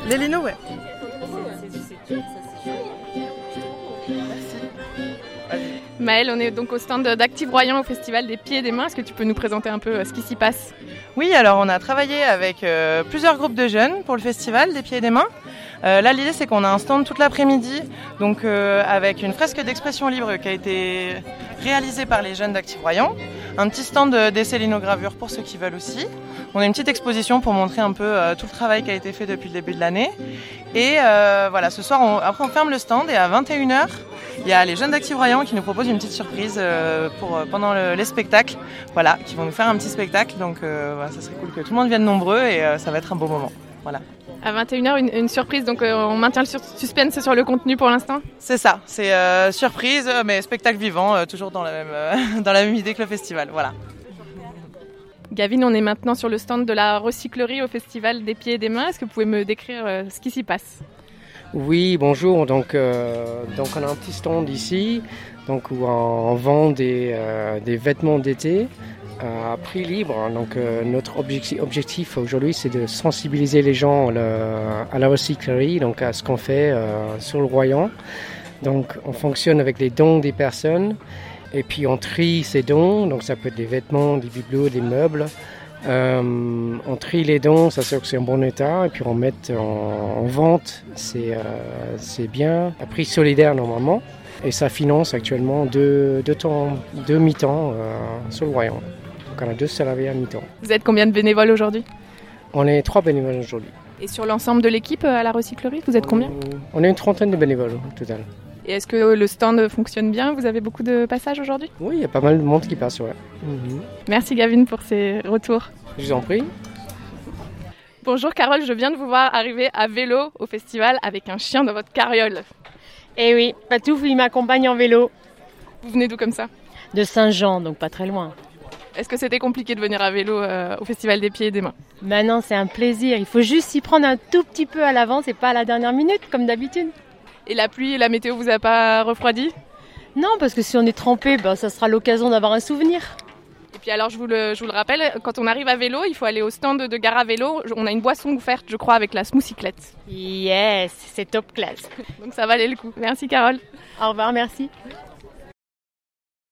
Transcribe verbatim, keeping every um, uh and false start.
Les linos, ouais. Maëlle, on est donc au stand d'Active Royan au Festival des Pieds et des Mains. Est-ce que tu peux nous présenter un peu ce qui s'y passe ? Oui, alors on a travaillé avec euh, plusieurs groupes de jeunes pour le Festival des Pieds et des Mains. Euh, là, l'idée, c'est qu'on a un stand toute l'après-midi, donc euh, avec une fresque d'expression libre qui a été réalisée par les jeunes d'Active Royan, un petit stand d'essai linogravure pour ceux qui veulent aussi. On a une petite exposition pour montrer un peu euh, tout le travail qui a été fait depuis le début de l'année. Et euh, voilà, ce soir, on, après on ferme le stand et à vingt et une heures, il y a les jeunes d'Active Royan qui nous proposent une petite surprise euh, pour, euh, pendant le, les spectacles, voilà, qui vont nous faire un petit spectacle. Donc euh, voilà, ça serait cool que tout le monde vienne nombreux et euh, ça va être un beau moment. Voilà. À vingt et une heures, une, une surprise, donc euh, on maintient le sur- suspense sur le contenu pour l'instant ? C'est ça, c'est euh, surprise, mais spectacle vivant, euh, toujours dans la, même, euh, dans la même idée que le festival, voilà. Gavin, on est maintenant sur le stand de la recyclerie au Festival des Pieds et des Mains. Est-ce que vous pouvez me décrire euh, ce qui s'y passe ? Oui, bonjour. Donc, euh, donc on a un petit stand ici, donc où on vend des, euh, des vêtements d'été à prix libre. Donc, euh, notre objectif, objectif aujourd'hui, c'est de sensibiliser les gens le, à la recyclerie, donc à ce qu'on fait euh, sur le Royan. Donc, on fonctionne avec les dons des personnes et puis on trie ces dons. Donc, ça peut être des vêtements, des bibelots, des meubles. Euh, on trie les dons, ça s'assure que c'est en bon état, et puis on met en, en vente, c'est, euh, c'est bien, à prix solidaire normalement, et ça finance actuellement deux, deux, temps, deux mi-temps euh, sur le Royan. Donc on a deux salariés à mi-temps. Vous êtes combien de bénévoles aujourd'hui ? On est trois bénévoles aujourd'hui. Et sur l'ensemble de l'équipe à la recyclerie, vous êtes combien ? On est une trentaine de bénévoles au total. Et est-ce que le stand fonctionne bien ? Vous avez beaucoup de passages aujourd'hui ? Oui, il y a pas mal de monde qui passe, ouais. Mm-hmm. Merci Gavin pour ces retours. Je vous en prie. Bonjour Carole, je viens de vous voir arriver à vélo au festival avec un chien dans votre carriole. Eh oui, Patouf, il m'accompagne en vélo. Vous venez d'où comme ça ? De Saint-Jean, donc pas très loin. Est-ce que c'était compliqué de venir à vélo euh, au Festival des Pieds et des Mains ? Maintenant, c'est un plaisir. Il faut juste s'y prendre un tout petit peu à l'avance et pas à la dernière minute, comme d'habitude. Et la pluie et la météo vous a pas refroidi ? Non, parce que si on est trempé, ben, ça sera l'occasion d'avoir un souvenir. Et puis alors, je vous, le, je vous le rappelle, quand on arrive à vélo, il faut aller au stand de gare à vélo. On a une boisson offerte, je crois, avec la smoothiclette. Yes, c'est top classe. Donc ça valait le coup. Merci Carole. Au revoir, merci.